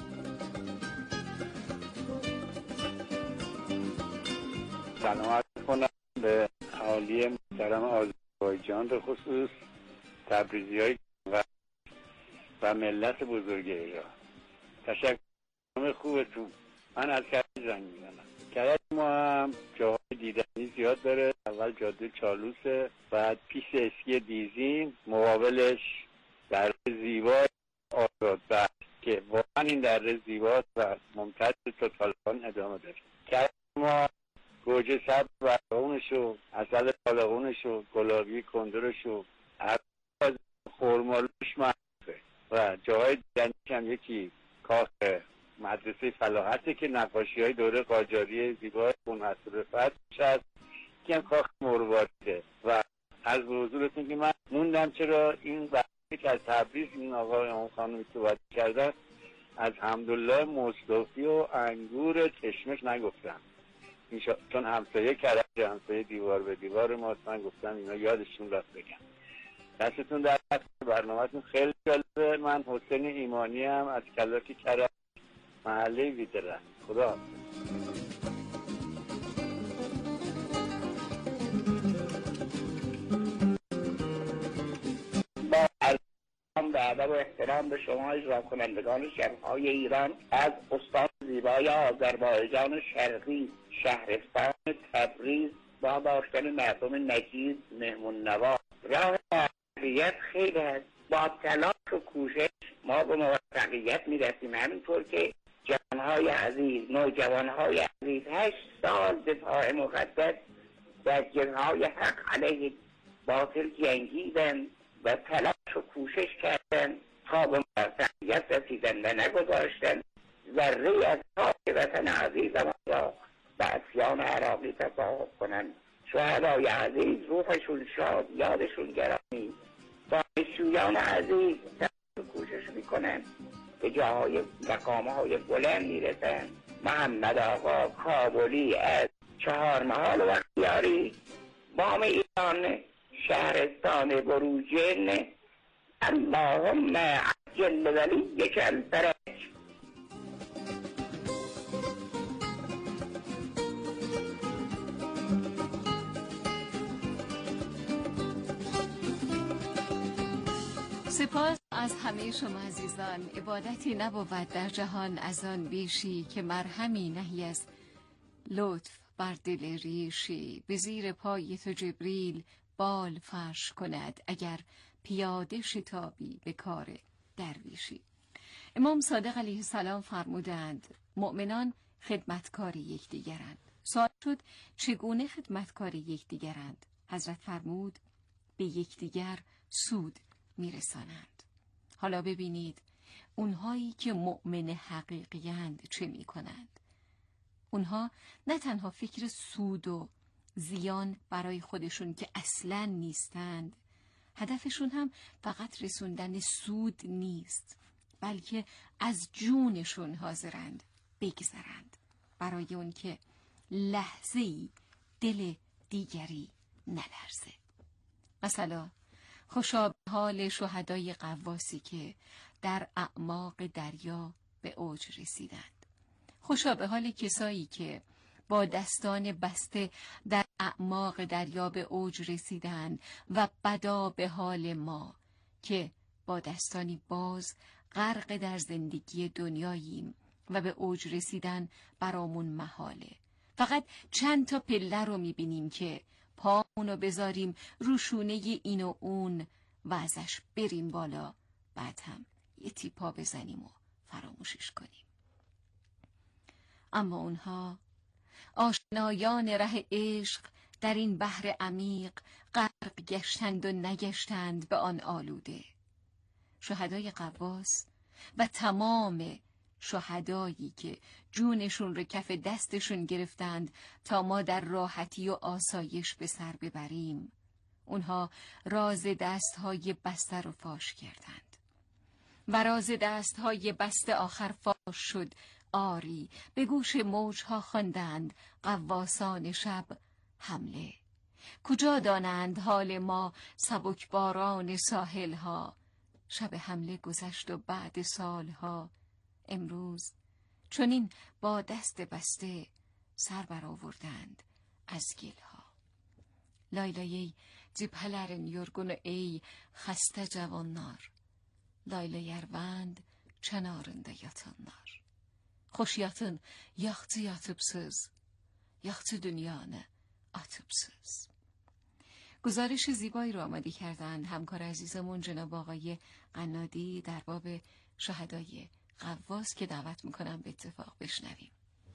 سلام عرض کنم به اهالی محترم آذربایجان، به خصوص تبریزی‌های و ملت بزرگ ایران. تشکر خوبتون. من از کرج زنگ میزنم. کرج ما هم جاهای دیدنی زیاد داره. اول جاده چالوسه، بعد پیش اسکی دیزین، مقابلش در زیبا آزادبخش که واقعا این در زیباست و ممتد تا طالقان ادامه داره. کرج ما گوجه سبز برقونشو، عسل طالقونشو، گلابی کندرشو، خورمالوش معروفه و جاهای دیدنیش هم یکی کاخ مدرسه فلاحته که نقاشی های دوره قاجاری زیبای منحصر به فرد هست، که هم کاخ مروارید و از حضورتون که من موندم چرا این وقتی که از تبریز این آقای اون خانمی صحبت کردن از حمدالله مصطفی و انگور چشمش نگفتم، چون همسایه کرج، همسایه دیوار به دیوار ما، من گفتم اینا یادشون رفت بگم. دستتون در برنامه‌تون خیلی جالبه. من حسین ایمانی هم از کلاکی کرج، محله ویدرن. خدا با ارزم و ادب و احترام به شما اجرا کنندگان شب‌های ایران، از استان زیبای آذربایجان شرقی شهرستان تبریز با داشتن مردم نجیب مهمون نواز. راه موفقیت خیلی هست. با تلاش و کوشش ما به موفقیت میرسیم. همینطور که جوانهای عزیز، نوجوانهای عزیز 8 سال دفاع مقدس در جنهای حق علیه باطل جنگیدن و تلاش و کوشش کردن تا به موفقیت رسیدن و نگذاشتن ذره از خاک وطن عزیزمان را به اسیان عراقی تصاحب کنند. شهدای عزیز روحشون شاد، یادشون گرامی. دانشجویان عزیز تلاش کوشش میکنن، به جاهای مقامهای بلند میرسن. محمد آقا کابلی از چهارمحال و اختیاری، بام ایران، شهرستان بروجرد. اللهم عجل ولیک الفرج. سپاس از همه شما عزیزان. عبادتی نبود در جهان از آن بیشی، که مرهمی نهی از لطف بر دل ریشی. به زیر پای تو جبریل بال فرش کند، اگر پیاده شتابی به کار درویشی. امام صادق علیه السلام فرمودند مؤمنان خدمتکار یکدیگرند. سوال شد چگونه خدمتکار یکدیگرند؟ حضرت فرمود به یکدیگر سود میرسانند. حالا ببینید اونهایی که مؤمن حقیقی‌اند چه میکنند. اونها نه تنها فکر سود و زیان برای خودشون که اصلاً نیستند، هدفشون هم فقط رسوندن سود نیست، بلکه از جونشون حاضرند بگذرند برای اون که لحظه‌ای دل دیگری نلرزه. مثلا خوشا به حال شهدای قواسی که در اعماق دریا به اوج رسیدند. خوشا به حال کسایی که با دستان بسته در اعماق دریا به اوج رسیدند و بدا به حال ما که با دستانی باز غرق در زندگی دنیاییم و به اوج رسیدن برامون محاله. فقط چند تا پله رو میبینیم که پامونو بذاریم رو شونه این و اون و ازش بریم بالا، بعد هم یه تیپا بزنیم و فراموشش کنیم. اما اونها آشنایان ره عشق در این بحر عمیق غرق گشتند و نگشتند به آن آلوده. شهدای قواس و تمام شهدایی که جونشون رو کف دستشون گرفتند تا ما در راحتی و آسایش به سر ببریم، اونها راز دستهای بسته رو فاش کردند و راز دستهای بسته آخر فاش شد. آری، به گوش موجها خواندند غواصان شب حمله. کجا دانند حال ما سبکباران ساحلها؟ شب حمله گذشت و بعد سالها امروز چنین با دست بسته سر برآوردند از گلها. Laylayey ciphələrin yorğunu ey xəstə cavanlar, Layla Yərvənd kənarında yatanlar. Xoş yatın, yaxçı yatıbsız, yaxçı dünyanı atıbsız. گزارش زیبایی رو آماده کردند همکار عزیزمون جناب آقای قنادی در باب شهدای قواس که دعوت میکنم به اتفاق بشنویم.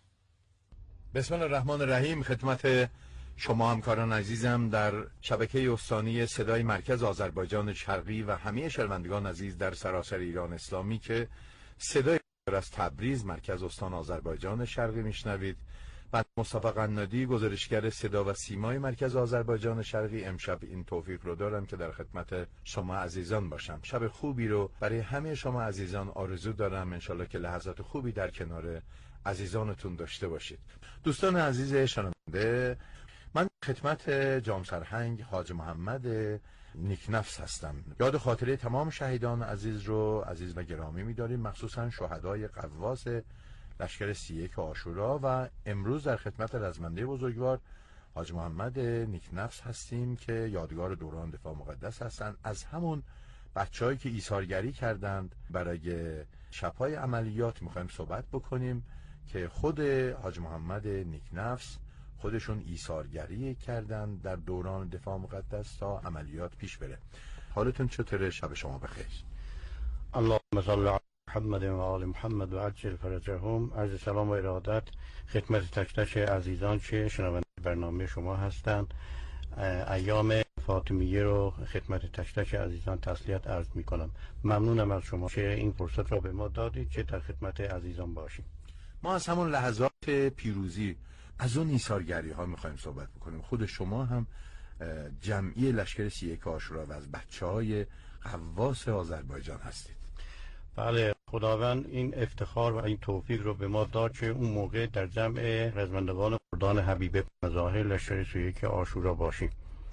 بسم الله الرحمن الرحیم. خدمت شما همکاران عزیزم در شبکه استانی صدای مرکز آذربایجان شرقی و همه شنوندگان عزیز در سراسر ایران اسلامی که صدای از تبریز مرکز استان آذربایجان شرقی میشنوید. من مصطفی قنادی گزارشگر صدا و سیمای مرکز آذربایجان شرقی امشب این توفیق رو دارم که در خدمت شما عزیزان باشم. شب خوبی رو برای همه شما عزیزان آرزو دارم. انشالله که لحظات خوبی در کنار عزیزانتون داشته باشید. دوستان عزیز شنونده، من خدمت جام سرهنگ حاج محمد نیکنفس هستم. یاد خاطره تمام شهیدان عزیز و گرامی می‌داریم، مخصوصا شهدای قواس لشکر 31 عاشورا و امروز در خدمت رزمنده بزرگوار حاج محمد نیکنفس هستیم که یادگار دوران دفاع مقدس هستند. از همون بچه‌هایی که ایثارگری کردند برای شب‌های عملیات می‌خوایم صحبت بکنیم که خود حاج محمد نیکنفس خودشون ایثارگری کردند در دوران دفاع مقدس تا عملیات پیش بره. حالتون چطوره؟ شب شما بخیر. اللهم صل علی محمد و آل محمد و عجل فرجهم. عرض سلام و ارادت خدمت تک تک عزیزان که شنونده برنامه شما هستند. ایام فاطمیه رو خدمت تک تک عزیزان تسلیت عرض می کنم. ممنونم از شما که این فرصت را به ما دادید که در خدمت عزیزان باشیم. ما از همون لحظات پیروزی از اون ایثارگری ها میخوایم صحبت بکنیم. خود شما هم جمعی لشکر 31 عاشورا و از بچه‌های قواس آذربایجان هستید. بله، خداوند این افتخار و این توفیق رو به ما داد که اون موقع در جمع رزمندگان کردان حبیب مظاهر لشکر 31 عاشورا باشیم.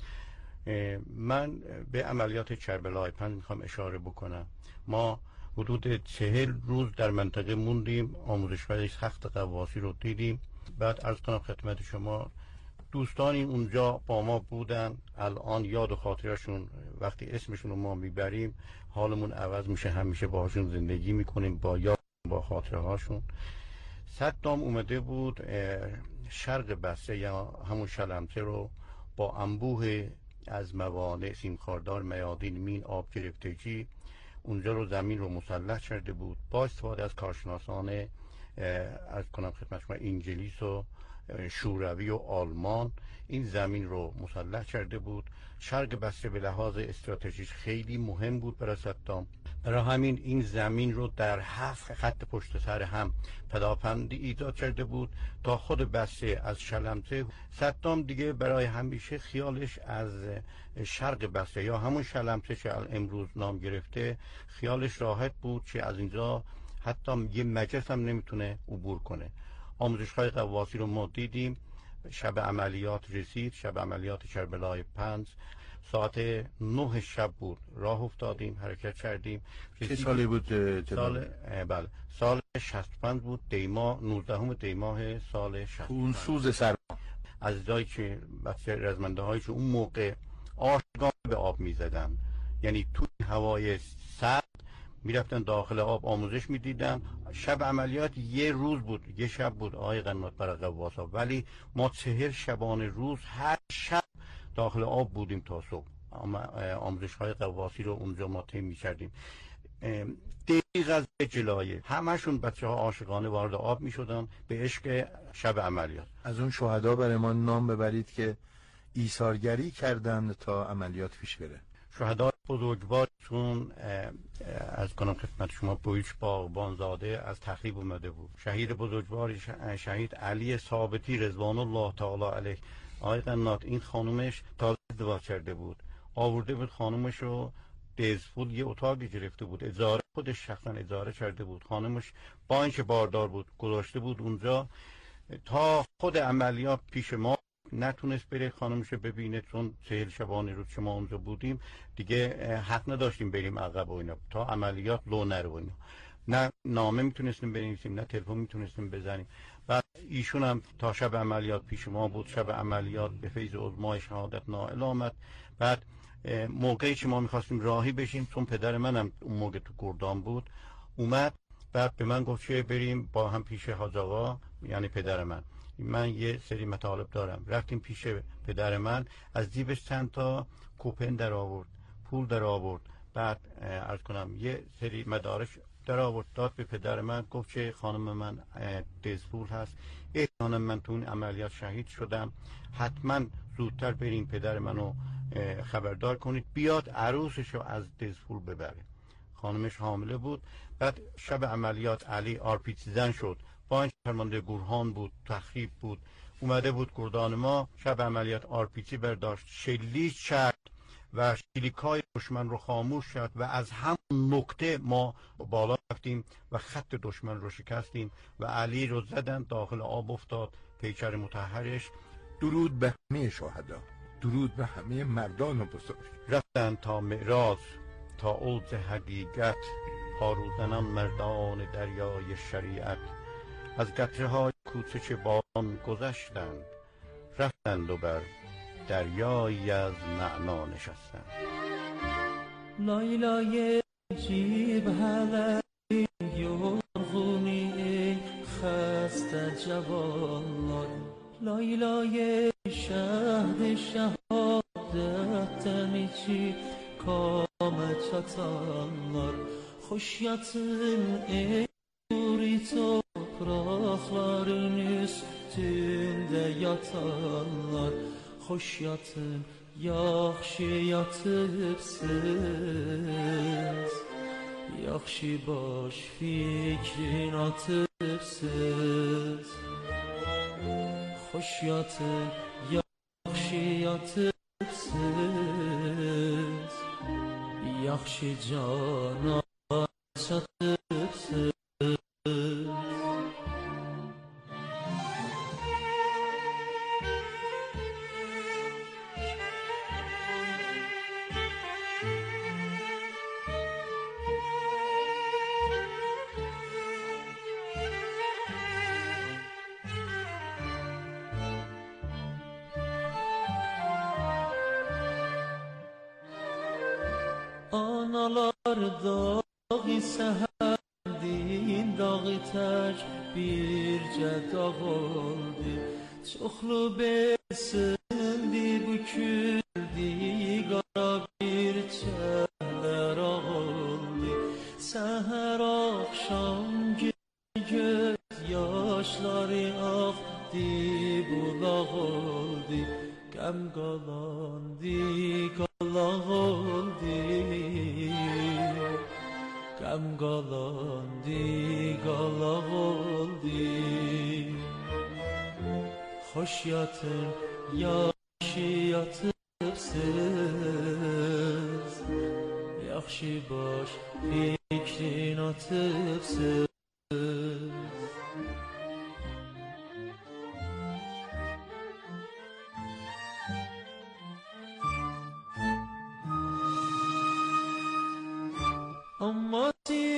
من به عملیات کربلای 5 میخوام اشاره بکنم. ما حدود 40 روز در منطقه موندیم، آموزش‌های سخت قواسی رو دیدیم. بعد عرض کنم خدمت شما دوستانی اونجا با ما بودن، الان یاد و خاطرشون وقتی اسمشون رو ما میبریم حالمون عوض میشه. همیشه باهاشون زندگی میکنیم، با یاد با خاطره هاشون. صدام اومده بود شرق بصره یا همون شلمچه رو با انبوه از موانع سیمخاردار، میادین، مین، آب گرفتگی اونجا رو زمین رو مسلح کرده بود. با استفاده از کارشناسان از کنم خدمت شما انگلیس و شوروی و آلمان این زمین رو مسلح کرده بود. شرق بصره به لحاظ استراتژیک خیلی مهم بود برای صدام. برای همین این زمین رو در 7 خط پشت سر هم پداپندی ایجاد کرده بود تا خود بصره از شلمچه. صدام دیگه برای همیشه خیالش از شرق بصره یا همون شلمچه که امروز نام گرفته خیالش راحت بود که از اینجا حتی یه مجلس هم نمیتونه عبور کنه. آموزش‌های قواسی رو ما دیدیم. شب عملیات رسید، شب عملیات کربلای 5 ساعت 9 شب بود. راه افتادیم، حرکت کردیم. چه سالی بود؟ بله، سال 65 بود. دیما 19 دیماه سال 65. اون سوز سر عزیزایی که رزمنده هایی که اون موقع آشگاه به آب میزدن، یعنی توی هوای سرد میرفتن داخل آب آموزش میدیدن. شب عملیات یه روز بود، یه شب بود آقای قنات برای قواسا، ولی ما 4 شبانه روز هر شب داخل آب بودیم تا صبح. آموزش های قواسی رو اونجا ما طی می‌کردیم. دقیق از جلایه همشون بچه ها عاشقانه وارد آب می‌شدن به عشق شب عملیات. از اون شهدا برای ما نام ببرید که ایثارگری کردن تا عملیات پیش بره. شهدای بزرگوارتون از کنم خدمت شما بویچ باغبانزاده از تخریب اومده بود. شهید بزرگوار شهید علی ثابتی رضوان الله تعالی علیه. آقای قنات این خانومش تازه ازدواج کرده بود، آورده بود خانومش رو دزفول یه اتاقی گرفته بود، اجاره خودش شخصا اجاره کرده بود. خانومش با اینکه باردار بود گذاشته بود اونجا تا خود عملیات پیش ما نتونست بره خانمش رو ببینه، چون 40 شبانه روز که ما اونجا بودیم دیگه حق نداشتیم بریم عقب و اینا تا عملیات لو نره و اینا. نه نامه میتونستیم بنویسیم نه تلفن میتونستیم بزنیم. و ایشون هم تا شب عملیات پیش ما بود. شب عملیات به فیض عظمای شهادت نائل آمد. بعد موقعی که ما میخواستیم راهی بشیم، چون پدر منم اون موقع تو گردان بود، اومد بعد به من گفت که بریم با هم پیش حاج آقا، یعنی پدر من یه سری مطالب دارم. رفتیم پیش پدر من، از جیبش چند تا کوپن در آورد، پول در آورد، بعد عرض کنم یه سری مدارک در آورد داد به پدر من، گفت که خانم من دزفول هست، احتمالاً من تو اون عملیات شهید شدم، حتما زودتر بریم پدر منو خبردار کنید بیاد عروسشو از دزفول ببره. خانمش حامله بود. بعد شب عملیات علی آرپیچ زن شد، با این فرمانده گورهان بود، تخریب بود، اومده بود گردان ما. شب عملیات آرپیچی برداشت، شلیک کرد و شلیکای دشمن رو خاموش کرد و از همون نقطه ما بالا رفتیم و خط دشمن رو شکستیم و علی رو زدن داخل آب افتاد پیکر مطهرش. درود به همه شهدا، درود به همه مردان بزرگ. رفتن تا معراج، تا اوج حقیقت، پاروزنان مردان دریای شریعت. از قطره های کوچه باران گذشتند، رفتند و بر دریایی از معنا نشستند. لایلای جیب هلایی یرغونی ای خسته جوانlar، لایلای شهد şehadetten içi kâme çatanlar. Hoş yatın ey nuri toprakların üstünde yatanlar. Hoş yatın, yaxşı yatıbsınız, yaxşı baş fikrin atıbsınız. Hoş yatın, yaxşı yatıbsınız, yaxşı cana çatıbsınız. Analar dağı səhərdin, dağı tək bircə dağ oldu. Çoxlu besindi, büküldü, qara bir çəmber oldu. Səhər axşam göz yaşları axdı, bulaq oldu. Qəm qalandı, qalaq oldu. Qəm qalandı, qalaq oldu. Xoş yatın, yaxşı yatıbsınız, yaxşı baş fikrin atıbsınız. Amma